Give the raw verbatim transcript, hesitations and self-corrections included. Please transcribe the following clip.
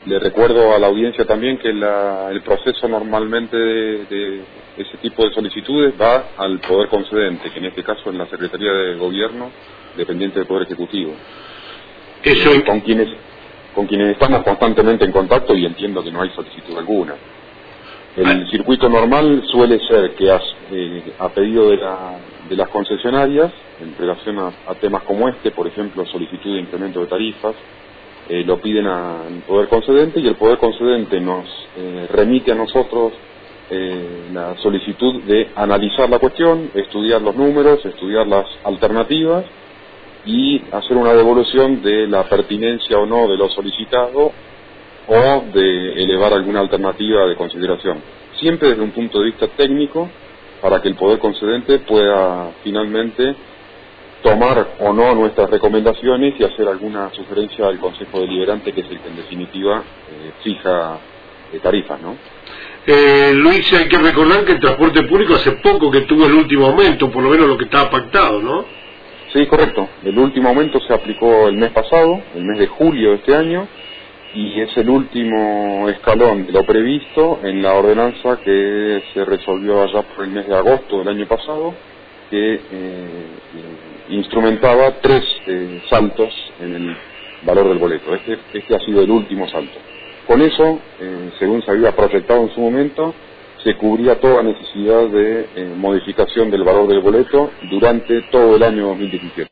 Le recuerdo a la audiencia también que la, el proceso normalmente de, de ese tipo de solicitudes va al Poder Concedente, que en este caso es la Secretaría de Gobierno, dependiente del Poder Ejecutivo. Eso Eh, con quienes con quienes estamos constantemente en contacto y entiendo que no hay solicitud alguna. El circuito normal suele ser que has, eh, a pedido de, la, de las concesionarias, en relación a, a temas como este, por ejemplo, solicitud de incremento de tarifas, eh, lo piden al Poder Concedente y el Poder Concedente nos eh, remite a nosotros eh, la solicitud de analizar la cuestión, estudiar los números, estudiar las alternativas y hacer una devolución de la pertinencia o no de lo solicitado o de elevar alguna alternativa de consideración, siempre desde un punto de vista técnico, para que el Poder Concedente pueda finalmente tomar o no nuestras recomendaciones y hacer alguna sugerencia al Consejo Deliberante, que es el que en definitiva eh, fija eh, tarifas, ¿no? Eh, Luis, hay que recordar que el transporte público hace poco que tuvo el último aumento, por lo menos lo que estaba pactado, ¿no? Sí, correcto. El último aumento se aplicó el mes pasado, el mes de julio de este año, y es el último escalón de lo previsto en la ordenanza que se resolvió allá por el mes de agosto del año pasado, que eh, instrumentaba tres eh, saltos en el valor del boleto. Este, este ha sido el último salto. Con eso, eh, según se había proyectado en su momento, se cubría toda necesidad de eh, modificación del valor del boleto durante todo el año dos mil diecisiete.